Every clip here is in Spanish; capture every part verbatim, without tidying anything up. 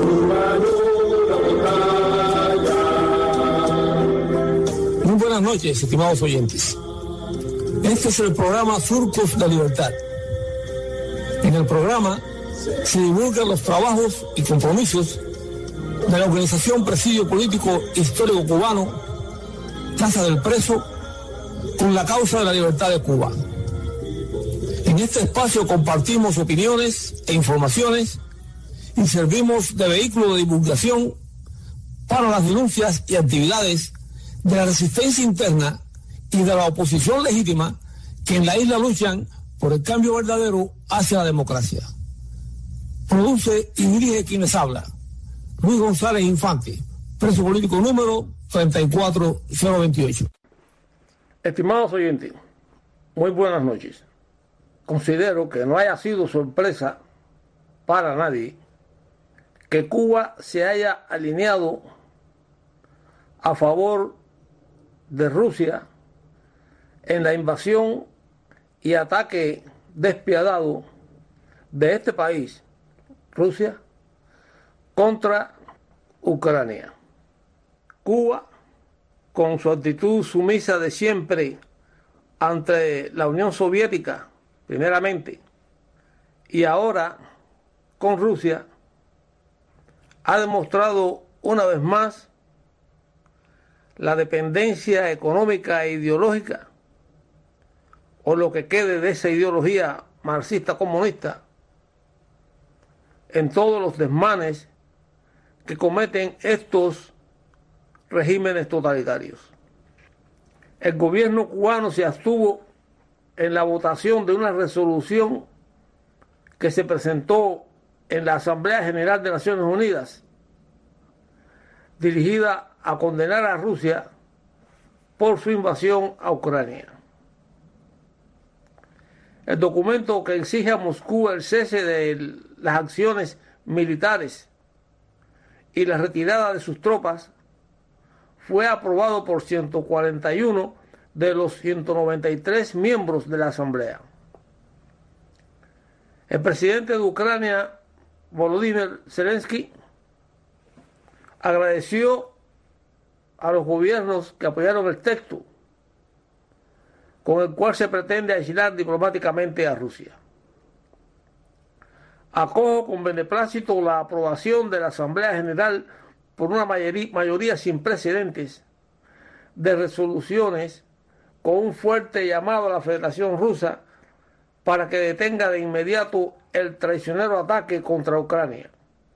Muy buenas noches, estimados oyentes. Este es el programa Surcos de Libertad. En el programa se divulgan los trabajos y compromisos de la organización Presidio Político Histórico Cubano, Casa del Preso, con la causa de la libertad de Cuba. En este espacio compartimos opiniones e informaciones y servimos de vehículo de divulgación para las denuncias y actividades de la resistencia interna y de la oposición legítima que en la isla luchan por el cambio verdadero hacia la democracia. Produce y dirige quienes habla Luis González Infante, preso político número treinta y cuatro mil veintiocho. Estimados oyentes, muy buenas noches. Considero que no haya sido sorpresa para nadie que Cuba se haya alineado a favor de Rusia en la invasión y ataque despiadado de este país, Rusia, contra Ucrania. Cuba, con su actitud sumisa de siempre ante la Unión Soviética, primeramente, y ahora con Rusia, ha demostrado una vez más la dependencia económica e ideológica, o lo que quede de esa ideología marxista-comunista, en todos los desmanes que cometen estos regímenes totalitarios. El gobierno cubano se abstuvo en la votación de una resolución que se presentó en la Asamblea General de Naciones Unidas, dirigida a condenar a Rusia por su invasión a Ucrania. El documento que exige a Moscú el cese de las acciones militares y la retirada de sus tropas fue aprobado por ciento cuarenta y uno de los ciento noventa y tres miembros de la Asamblea. El presidente de Ucrania, Volodymyr Zelensky, agradeció a los gobiernos que apoyaron el texto con el cual se pretende aislar diplomáticamente a Rusia. Acojo con beneplácito la aprobación de la Asamblea General por una mayoría, mayoría sin precedentes de resoluciones con un fuerte llamado a la Federación Rusa para que detenga de inmediato el traicionero ataque contra Ucrania.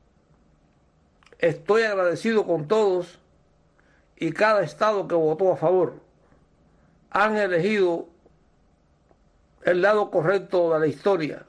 Estoy agradecido con todos y cada estado que votó a favor. Han elegido el lado correcto de la historia,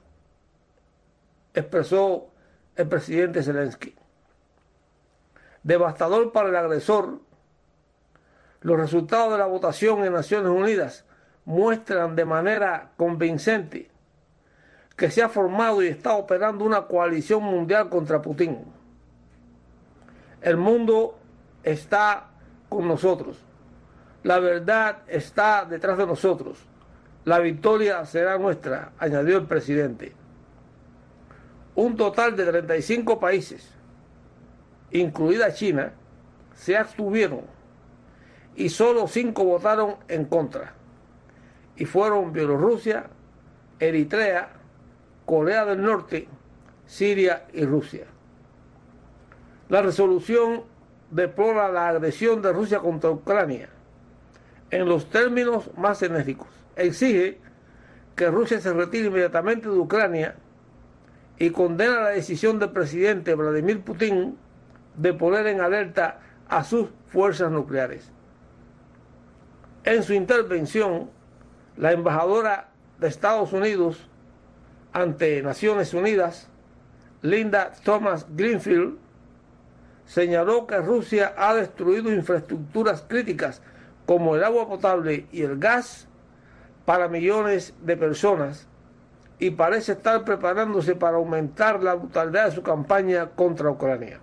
expresó el presidente Zelensky. Devastador para el agresor, los resultados de la votación en Naciones Unidas muestran de manera convincente que se ha formado y está operando una coalición mundial contra Putin. El mundo está con nosotros. La verdad está detrás de nosotros. La victoria será nuestra, añadió el presidente. Un total de treinta y cinco países, incluida China, se abstuvieron y solo cinco votaron en contra. Y fueron Bielorrusia, Eritrea, Corea del Norte, Siria y Rusia. La resolución deplora la agresión de Rusia contra Ucrania en los términos más enérgicos. Exige que Rusia se retire inmediatamente de Ucrania y condena la decisión del presidente Vladimir Putin de poner en alerta a sus fuerzas nucleares. En su intervención, la embajadora de Estados Unidos ante Naciones Unidas, Linda Thomas Greenfield, señaló que Rusia ha destruido infraestructuras críticas como el agua potable y el gas para millones de personas y parece estar preparándose para aumentar la brutalidad de su campaña contra Ucrania.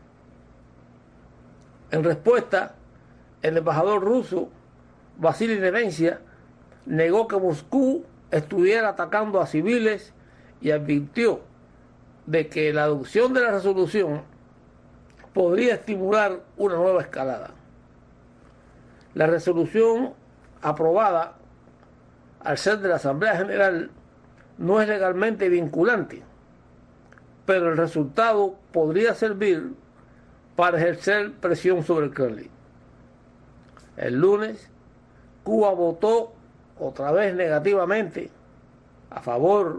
En respuesta, el embajador ruso, Vasily Nevencia, negó que Moscú estuviera atacando a civiles y advirtió de que la adopción de la resolución podría estimular una nueva escalada. La resolución aprobada, al ser de la Asamblea General, no es legalmente vinculante, pero el resultado podría servir para ejercer presión sobre el Kremlin. El lunes, Cuba votó otra vez negativamente a favor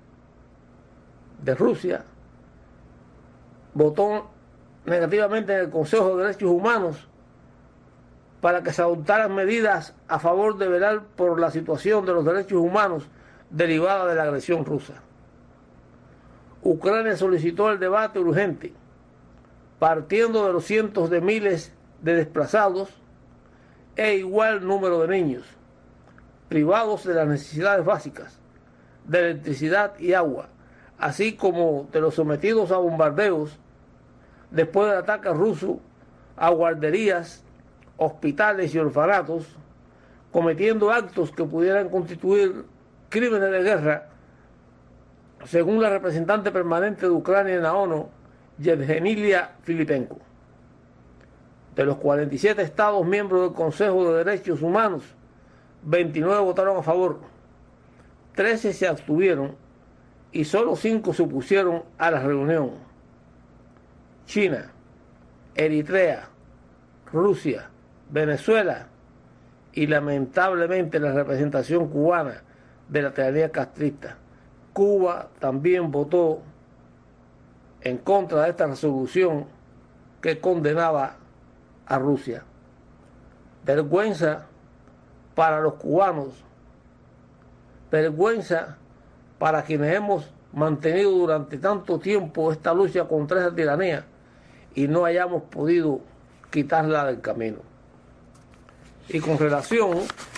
de Rusia, votó negativamente en el Consejo de Derechos Humanos para que se adoptaran medidas a favor de velar por la situación de los derechos humanos derivada de la agresión rusa. Ucrania solicitó el debate urgente, partiendo de los cientos de miles de desplazados e igual número de niños, privados de las necesidades básicas, de electricidad y agua, así como de los sometidos a bombardeos después del ataque ruso a guarderías, hospitales y orfanatos, cometiendo actos que pudieran constituir crímenes de guerra, según la representante permanente de Ucrania en la ONU, Yevgenia Filipenko. De los cuarenta y siete estados miembros del Consejo de Derechos Humanos, veintinueve votaron a favor, trece se abstuvieron y solo cinco se opusieron a la reunión. China, Eritrea, Rusia, Venezuela y lamentablemente la representación cubana de la tiranía castrista. Cuba también votó en contra de esta resolución que condenaba a Rusia. Vergüenza para los cubanos, vergüenza para quienes hemos mantenido durante tanto tiempo esta lucha contra esa tiranía y no hayamos podido quitarla del camino. Y con relación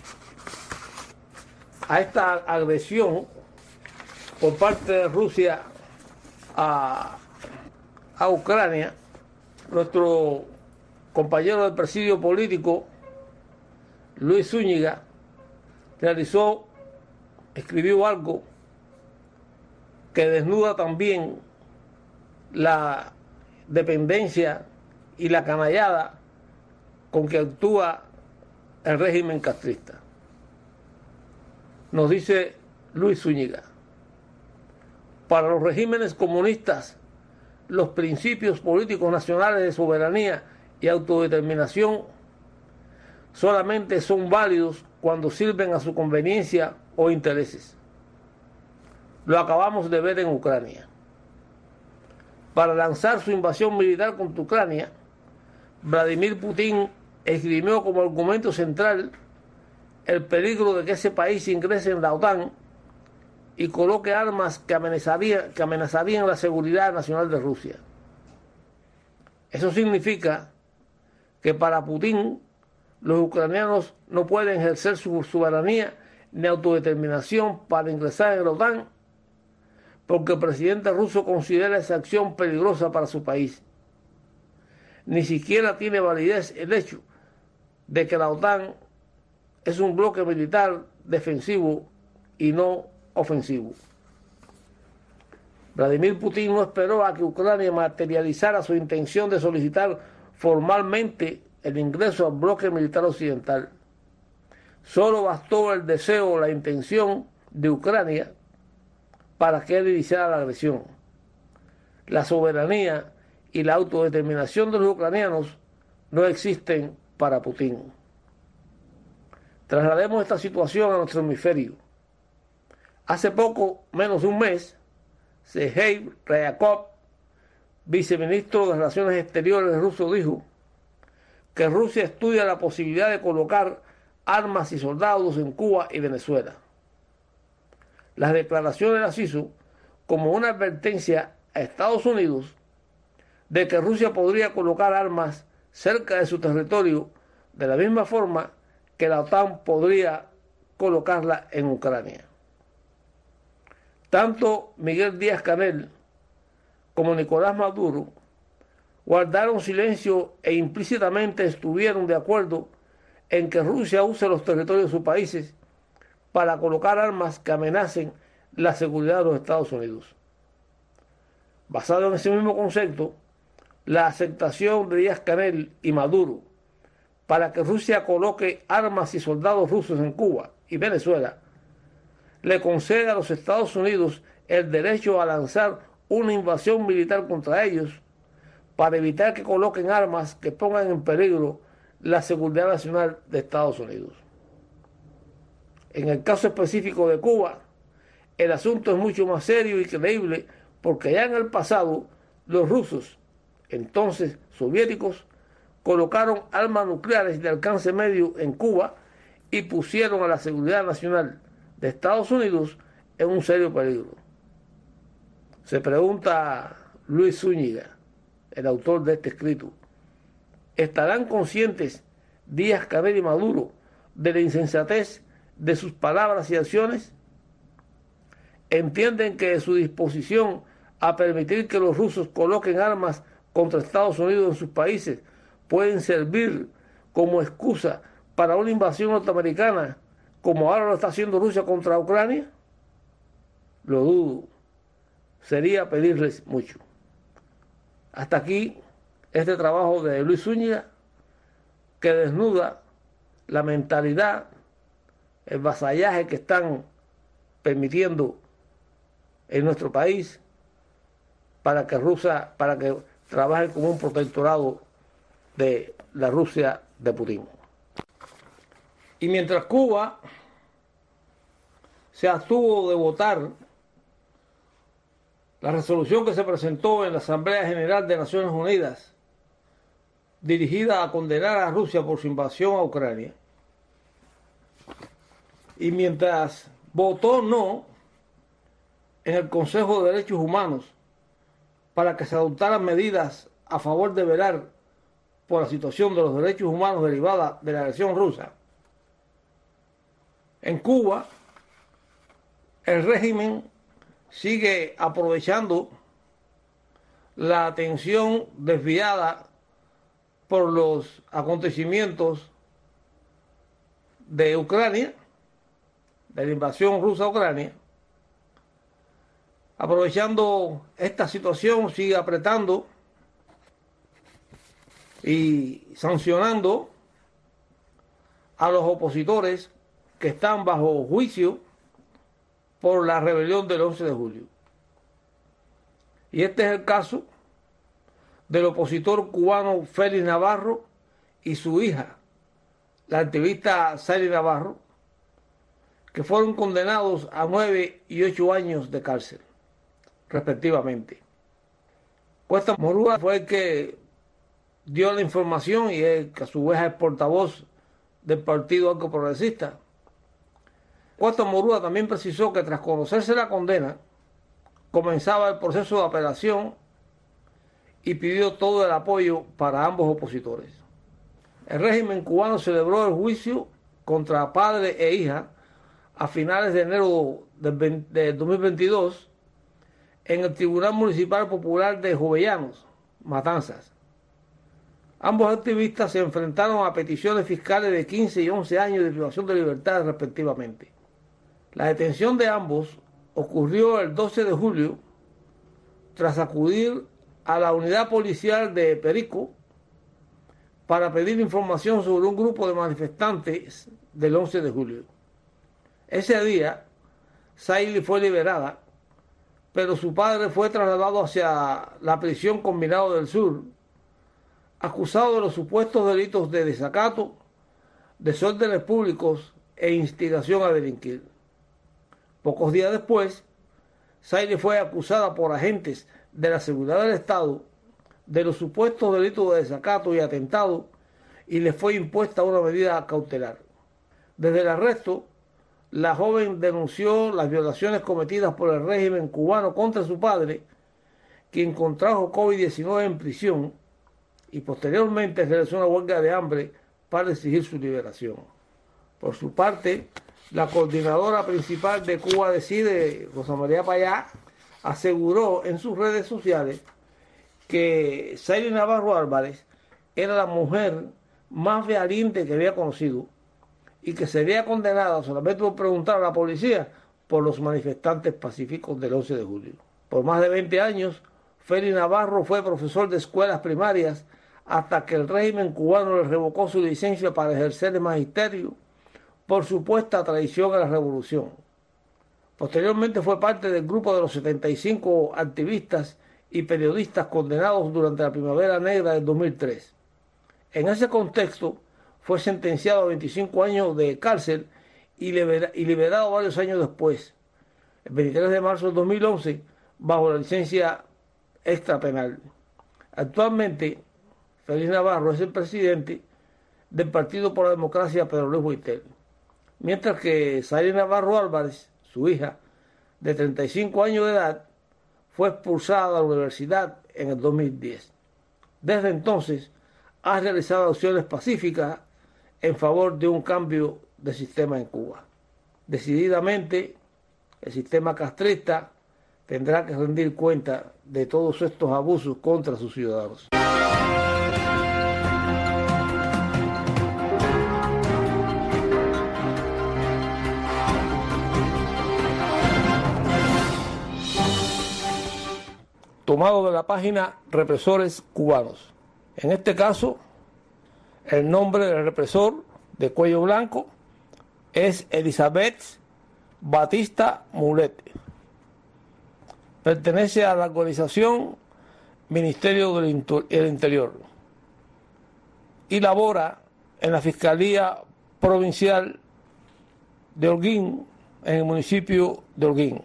a esta agresión por parte de Rusia a, a Ucrania, nuestro compañero del presidio político, Luis Zúñiga, realizó, escribió algo que desnuda también la dependencia y la canallada con que actúa el régimen castrista. Nos dice Luis Zúñiga: para los regímenes comunistas, los principios políticos nacionales de soberanía y autodeterminación solamente son válidos cuando sirven a su conveniencia o intereses. Lo acabamos de ver en Ucrania. Para lanzar su invasión militar contra Ucrania, Vladimir Putin esgrimió como argumento central el peligro de que ese país ingrese en la OTAN y coloque armas que amenazarían, que amenazarían la seguridad nacional de Rusia. Eso significa que para Putin los ucranianos no pueden ejercer su soberanía ni autodeterminación para ingresar en la OTAN, porque el presidente ruso considera esa acción peligrosa para su país. Ni siquiera tiene validez el hecho de que la OTAN es un bloque militar defensivo y no ofensivo. Vladimir Putin no esperó a que Ucrania materializara su intención de solicitar formalmente el ingreso al bloque militar occidental. Solo bastó el deseo o la intención de Ucrania para que él iniciara la agresión. La soberanía y la autodeterminación de los ucranianos no existen para Putin. Traslademos esta situación a nuestro hemisferio. Hace poco, menos de un mes, Sergei Ryabkov, viceministro de Relaciones Exteriores ruso, dijo que Rusia estudia la posibilidad de colocar armas y soldados en Cuba y Venezuela. Las declaraciones las hizo como una advertencia a Estados Unidos de que Rusia podría colocar armas cerca de su territorio de la misma forma que la OTAN podría colocarla en Ucrania. Tanto Miguel Díaz-Canel como Nicolás Maduro guardaron silencio e implícitamente estuvieron de acuerdo en que Rusia use los territorios de sus países para colocar armas que amenacen la seguridad de los Estados Unidos. Basado en ese mismo concepto, la aceptación de Díaz-Canel y Maduro para que Rusia coloque armas y soldados rusos en Cuba y Venezuela, le concede a los Estados Unidos el derecho a lanzar una invasión militar contra ellos para evitar que coloquen armas que pongan en peligro la seguridad nacional de Estados Unidos. En el caso específico de Cuba, el asunto es mucho más serio y creíble porque ya en el pasado los rusos, entonces soviéticos, colocaron armas nucleares de alcance medio en Cuba y pusieron a la seguridad nacional de Estados Unidos en un serio peligro. Se pregunta Luis Zúñiga, el autor de este escrito, ¿estarán conscientes Díaz-Canel y Maduro de la insensatez de sus palabras y acciones? ¿Entienden que su disposición a permitir que los rusos coloquen armas contra Estados Unidos en sus países pueden servir como excusa para una invasión norteamericana, como ahora lo está haciendo Rusia contra Ucrania? Lo dudo. Sería pedirles mucho. Hasta aquí este trabajo de Luis Zúñiga, que desnuda la mentalidad, el vasallaje que están permitiendo en nuestro país para que Rusia, para que trabaje como un protectorado de la Rusia de Putin. Y mientras Cuba se abstuvo de votar la resolución que se presentó en la Asamblea General de Naciones Unidas dirigida a condenar a Rusia por su invasión a Ucrania, y mientras votó no en el Consejo de Derechos Humanos para que se adoptaran medidas a favor de velar por la situación de los derechos humanos derivada de la agresión rusa, en Cuba el régimen sigue aprovechando la atención desviada por los acontecimientos de Ucrania, de la invasión rusa a Ucrania. Aprovechando esta situación, sigue apretando y sancionando a los opositores que están bajo juicio por la rebelión del once de julio. Y este es el caso del opositor cubano Félix Navarro y su hija, la activista Saily Navarro, que fueron condenados a nueve y ocho años de cárcel, respectivamente. Cuesta Morúa fue el que dio la información y el que a su vez es el portavoz del Partido Arco Progresista. Cuesta Morúa también precisó que tras conocerse la condena, comenzaba el proceso de apelación y pidió todo el apoyo para ambos opositores. El régimen cubano celebró el juicio contra padre e hija a finales de enero de dos mil veintidós en el Tribunal Municipal Popular de Jovellanos, Matanzas. Ambos activistas se enfrentaron a peticiones fiscales de quince y once años de privación de libertad respectivamente. La detención de ambos ocurrió el doce de julio tras acudir a la unidad policial de Perico para pedir información sobre un grupo de manifestantes del once de julio. Ese día, Saily fue liberada, pero su padre fue trasladado hacia la prisión Combinado del Sur, acusado de los supuestos delitos de desacato, desórdenes públicos e instigación a delinquir. Pocos días después, Saily fue acusada por agentes de la seguridad del Estado de los supuestos delitos de desacato y atentado y le fue impuesta una medida cautelar. Desde el arresto, la joven denunció las violaciones cometidas por el régimen cubano contra su padre, quien contrajo COVID diecinueve en prisión y posteriormente realizó una huelga de hambre para exigir su liberación. Por su parte, la coordinadora principal de Cuba Decide, Rosa María Payá, aseguró en sus redes sociales que Saily Navarro Álvarez era la mujer más valiente que había conocido y que sería condenada solamente por preguntar a la policía por los manifestantes pacíficos del once de julio. Por más de veinte años Félix Navarro fue profesor de escuelas primarias hasta que el régimen cubano le revocó su licencia para ejercer el magisterio por supuesta traición a la revolución. Posteriormente fue parte del grupo de los setenta y cinco activistas y periodistas condenados durante la Primavera Negra del dos mil tres. En ese contexto fue sentenciado a veinticinco años de cárcel y, libera- y liberado varios años después, el veintitrés de marzo del dos mil once, bajo la licencia extrapenal. Actualmente, Félix Navarro es el presidente del Partido por la Democracia Pedro Luis Boitel, mientras que Zaire Navarro Álvarez, su hija, de treinta y cinco años de edad, fue expulsada de la universidad en el dos mil diez. Desde entonces, ha realizado acciones pacíficas en favor de un cambio de sistema en Cuba. Decididamente, el sistema castrista tendrá que rendir cuenta de todos estos abusos contra sus ciudadanos. Tomado de la página Represores Cubanos. En este caso, el nombre del represor de cuello blanco es Elizabeth Batista Mulet. Pertenece a la organización Ministerio del Interior y labora en la Fiscalía Provincial de Holguín, en el municipio de Holguín.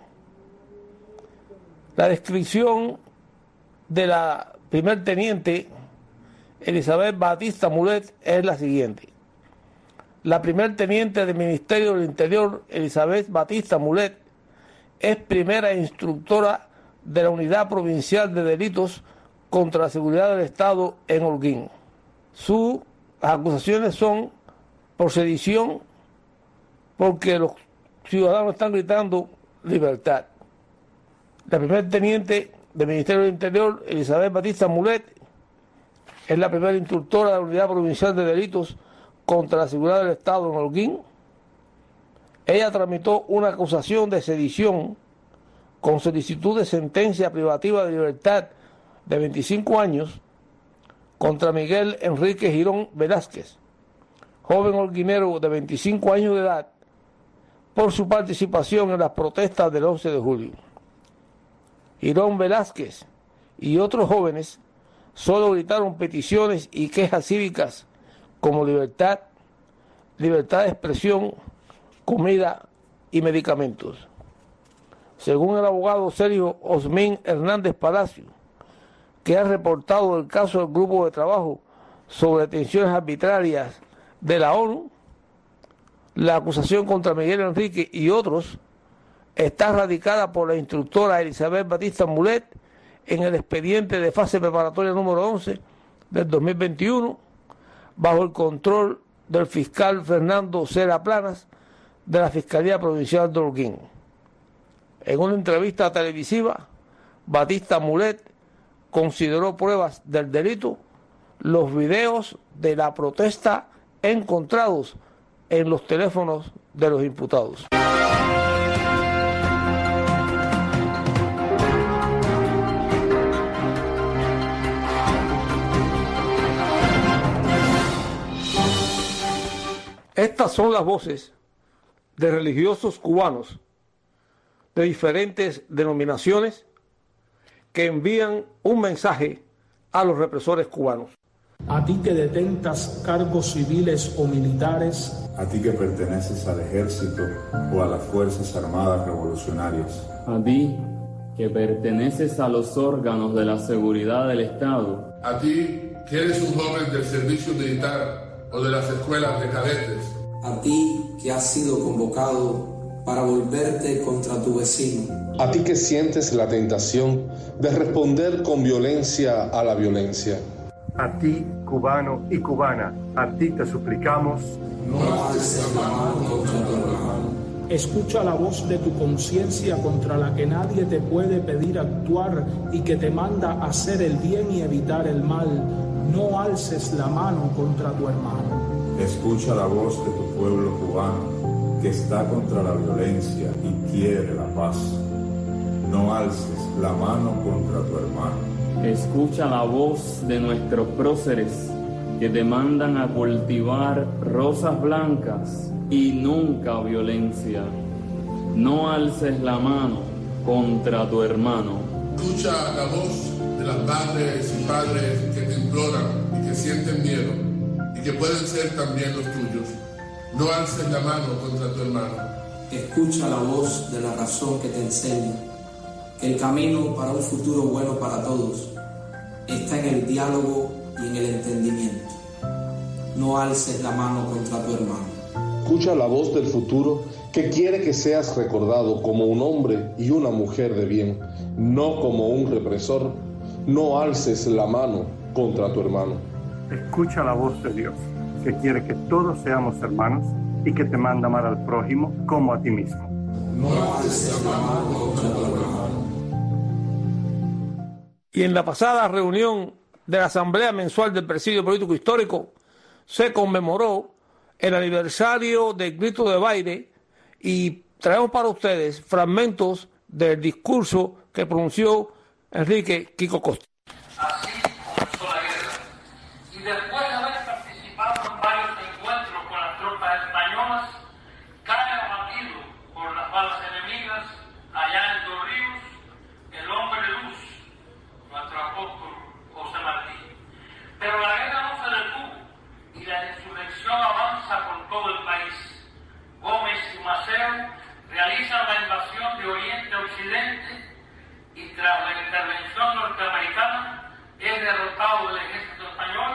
La descripción de la primer teniente Elizabeth Batista Mulet es la siguiente. La primer teniente del Ministerio del Interior, Elizabeth Batista Mulet, es primera instructora de la Unidad Provincial de Delitos contra la Seguridad del Estado en Holguín. Sus acusaciones son por sedición, porque los ciudadanos están gritando libertad. La primer teniente del Ministerio del Interior, Elizabeth Batista Mulet, es la primera instructora de la Unidad Provincial de Delitos contra la Seguridad del Estado en Holguín. Ella tramitó una acusación de sedición con solicitud de sentencia privativa de libertad de veinticinco años contra Miguel Enrique Girón Velázquez, joven holguinero de veinticinco años de edad, por su participación en las protestas del once de julio. Girón Velázquez y otros jóvenes solo gritaron peticiones y quejas cívicas como libertad, libertad de expresión, comida y medicamentos. Según el abogado Sergio Osmín Hernández Palacio, que ha reportado el caso del grupo de trabajo sobre detenciones arbitrarias de la ONU, la acusación contra Miguel Enrique y otros está radicada por la instructora Elizabeth Batista Mulet en el expediente de fase preparatoria número once del dos mil veintiuno, bajo el control del fiscal Fernando Cera Planas de la Fiscalía Provincial de Holguín. En una entrevista televisiva, Batista Mulet consideró pruebas del delito los videos de la protesta encontrados en los teléfonos de los imputados. Estas son las voces de religiosos cubanos de diferentes denominaciones que envían un mensaje a los represores cubanos. A ti que detentas cargos civiles o militares, a ti que perteneces al ejército o a las Fuerzas Armadas Revolucionarias, a ti que perteneces a los órganos de la seguridad del Estado, a ti que eres un joven del servicio militar o de las escuelas de cadetes, a ti que has sido convocado para volverte contra tu vecino, a ti que sientes la tentación de responder con violencia a la violencia, a ti, cubano y cubana, a ti te suplicamos, no alces la mano contra tu hermano. Escucha la voz de tu conciencia contra la que nadie te puede pedir actuar y que te manda a hacer el bien y evitar el mal. No alces la mano contra tu hermano. Escucha la voz de tu pueblo cubano que está contra la violencia y quiere la paz. no alces la mano contra tu hermano. Escucha la voz de nuestros próceres que te mandan a cultivar rosas blancas y nunca violencia. No alces la mano contra tu hermano. Escucha la voz de las madres y padres que te imploran y que sienten miedo y que pueden ser también los tuyos. No alces la mano contra tu hermano. Escucha la voz de la razón que te enseña que el camino para un futuro bueno para todos está en el diálogo y en el entendimiento. No alces la mano contra tu hermano. Escucha la voz del futuro que quiere que seas recordado como un hombre y una mujer de bien, no como un represor. No alces la mano contra tu hermano. Escucha la voz de Dios, que quiere que todos seamos hermanos y que te manda amar al prójimo como a ti mismo. No alces la mano contra tu hermano. Y en la pasada reunión de la Asamblea Mensual del Presidio Político Histórico se conmemoró el aniversario del grito de Baile y traemos para ustedes fragmentos del discurso que pronunció Enrique Quico Costa. Así comenzó la guerra, y después de haber participado en varios encuentros con las tropas españolas, cae abatido por las balas enemigas allá en Dos Ríos el hombre de luz, nuestro apóstol José Martí. Pero la guerra no se detuvo y la insurrección avanza por todo el país. Gómez y Maceo realizan la invasión de Oriente a Occidente y tras la intervención norteamericana es derrotado el ejército español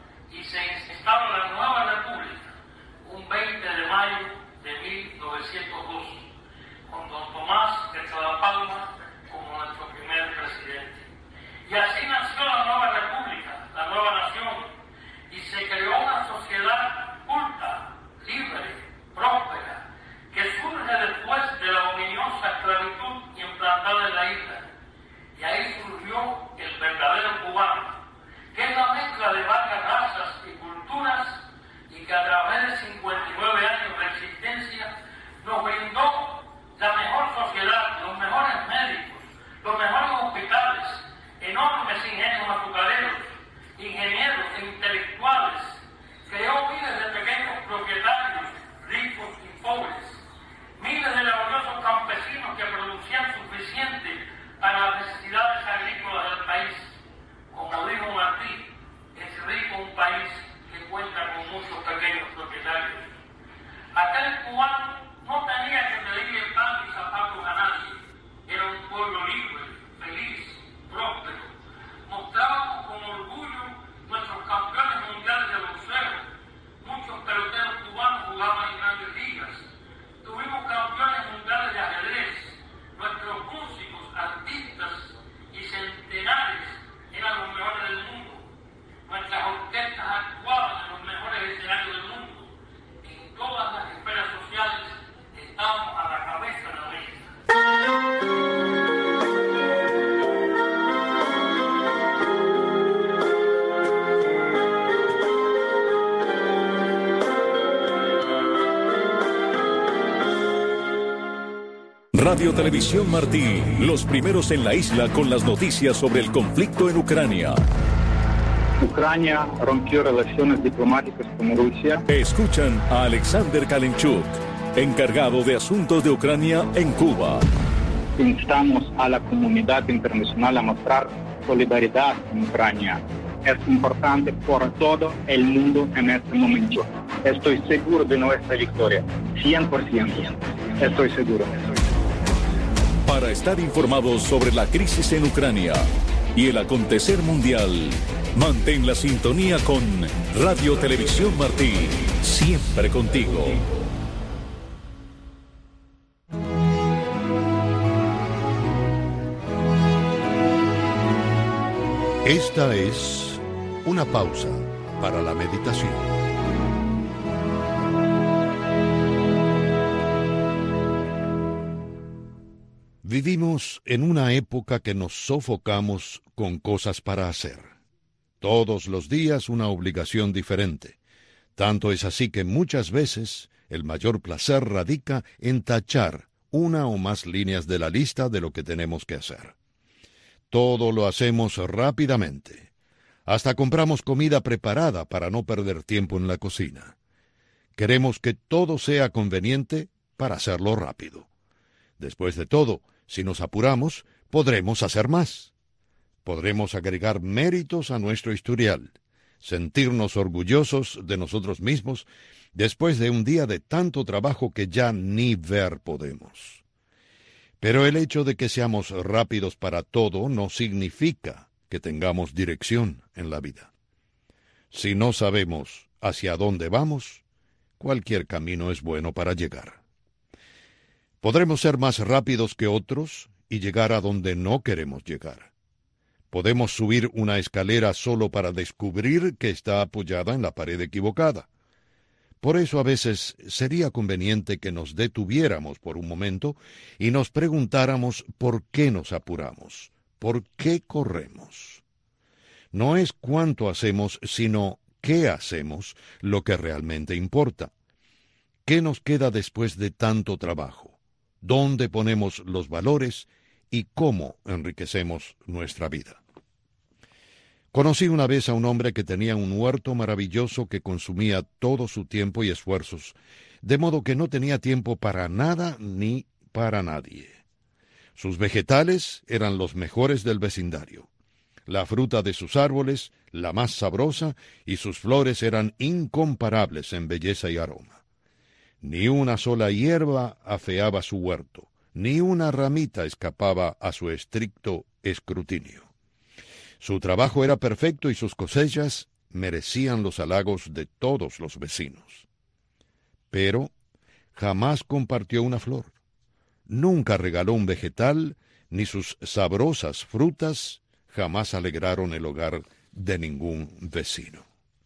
y se instala la nueva república un veinte de mayo de mil novecientos dos con don Tomás de Cadapalma como nuestro primer presidente. Y así nació la nueva república, la nueva nación, y se creó una sociedad culta, libre, próspera, que surge después de la ominiosa esclavitud implantada en la isla. Y ahí surgió el verdadero cubano, que es la mezcla de varias razas y culturas y que a través de cincuenta y nueve años de existencia nos brindó la mejor sociedad, los mejores médicos, los mejores hospitales, enormes ingenios azucareros, ingenieros e intelectuales, creó miles de pequeños propietarios, ricos y pobres, miles de laboriosos campesinos que producían suficiente para las necesidades agrícolas del país. Como dijo Martí, es rico un país que cuenta con muchos pequeños propietarios. Aquel cubano no tenía que pedirle pan y zapatos a nadie. Era un pueblo libre, feliz, próspero. Mostrábamos con orgullo nuestros campeones mundiales de boxeo. Muchos peloteros cubanos jugaban en grandes ligas. Tuvimos campeones mundiales de ajedrez. Nuestros músicos, artistas y centenares eran los mejores del mundo. Nuestras orquestas actuaban en los mejores escenarios del mundo. En todas las esferas sociales estábamos a la cabeza de la mesa. Radio Televisión Martí, los primeros en la isla con las noticias sobre el conflicto en Ucrania. Ucrania rompió relaciones diplomáticas con Rusia. Escuchan a Alexander Kalenchuk, encargado de asuntos de Ucrania en Cuba. Instamos a la comunidad internacional a mostrar solidaridad con Ucrania. Es importante por todo el mundo en este momento. Estoy seguro de nuestra victoria, cien por ciento. Estoy seguro. Para estar informados sobre la crisis en Ucrania y el acontecer mundial, mantén la sintonía con Radio Televisión Martí, siempre contigo. Esta es una pausa para la meditación. Vivimos en una época que nos sofocamos con cosas para hacer. Todos los días una obligación diferente. Tanto es así que muchas veces el mayor placer radica en tachar una o más líneas de la lista de lo que tenemos que hacer. Todo lo hacemos rápidamente. Hasta compramos comida preparada para no perder tiempo en la cocina. Queremos que todo sea conveniente para hacerlo rápido. Después de todo, si nos apuramos, podremos hacer más. Podremos agregar méritos a nuestro historial, sentirnos orgullosos de nosotros mismos después de un día de tanto trabajo que ya ni ver podemos. Pero el hecho de que seamos rápidos para todo no significa que tengamos dirección en la vida. Si no sabemos hacia dónde vamos, cualquier camino es bueno para llegar. Podremos ser más rápidos que otros y llegar a donde no queremos llegar. Podemos subir una escalera solo para descubrir que está apoyada en la pared equivocada. Por eso a veces sería conveniente que nos detuviéramos por un momento y nos preguntáramos por qué nos apuramos, por qué corremos. No es cuánto hacemos, sino qué hacemos lo que realmente importa. ¿Qué nos queda después de tanto trabajo? ¿Dónde ponemos los valores y cómo enriquecemos nuestra vida? Conocí una vez a un hombre que tenía un huerto maravilloso que consumía todo su tiempo y esfuerzos, de modo que no tenía tiempo para nada ni para nadie. Sus vegetales eran los mejores del vecindario. La fruta de sus árboles, la más sabrosa, y sus flores eran incomparables en belleza y aroma. Ni una sola hierba afeaba su huerto, ni una ramita escapaba a su estricto escrutinio. Su trabajo era perfecto y sus cosechas merecían los halagos de todos los vecinos. Pero jamás compartió una flor. Nunca regaló un vegetal, ni sus sabrosas frutas jamás alegraron el hogar de ningún vecino.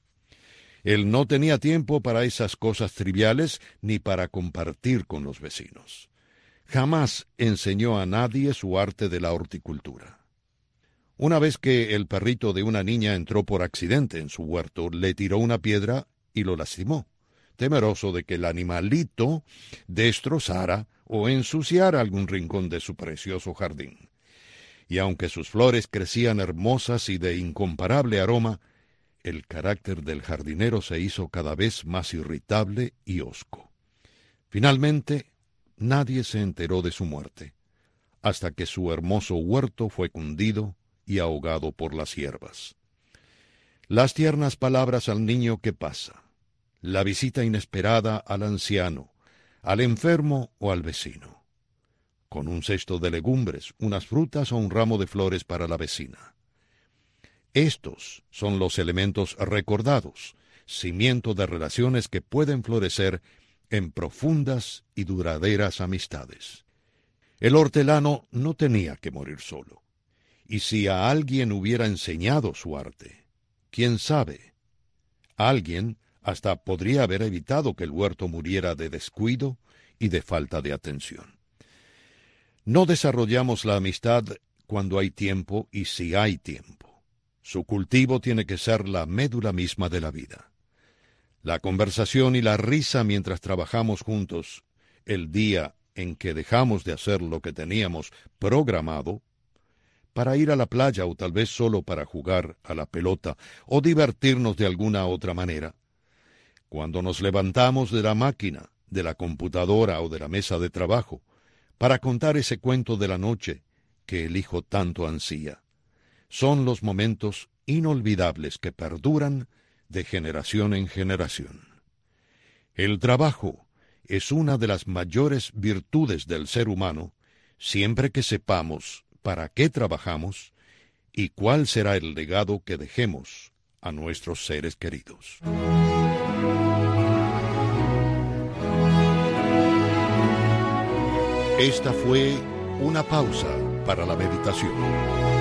Él no tenía tiempo para esas cosas triviales ni para compartir con los vecinos. Jamás enseñó a nadie su arte de la horticultura. Una vez que el perrito de una niña entró por accidente en su huerto, le tiró una piedra y lo lastimó, temeroso de que el animalito destrozara o ensuciara algún rincón de su precioso jardín. Y aunque sus flores crecían hermosas y de incomparable aroma, el carácter del jardinero se hizo cada vez más irritable y hosco. Finalmente, nadie se enteró de su muerte, hasta que su hermoso huerto fue cundido y ahogado por las hierbas. Las tiernas palabras al niño que pasa, la visita inesperada al anciano, al enfermo o al vecino, con un cesto de legumbres, unas frutas o un ramo de flores para la vecina. Estos son los elementos recordados, cimiento de relaciones que pueden florecer en profundas y duraderas amistades. El hortelano no tenía que morir solo. Y si a alguien hubiera enseñado su arte, quién sabe, alguien hasta podría haber evitado que el huerto muriera de descuido y de falta de atención. No desarrollamos la amistad cuando hay tiempo y si hay tiempo. Su cultivo tiene que ser la médula misma de la vida. La conversación y la risa mientras trabajamos juntos, el día en que dejamos de hacer lo que teníamos programado, para ir a la playa o tal vez solo para jugar a la pelota o divertirnos de alguna otra manera. Cuando nos levantamos de la máquina, de la computadora o de la mesa de trabajo, para contar ese cuento de la noche que el hijo tanto ansía. Son los momentos inolvidables que perduran de generación en generación. El trabajo es una de las mayores virtudes del ser humano, siempre que sepamos para qué trabajamos y cuál será el legado que dejemos a nuestros seres queridos. Esta fue una pausa para la meditación.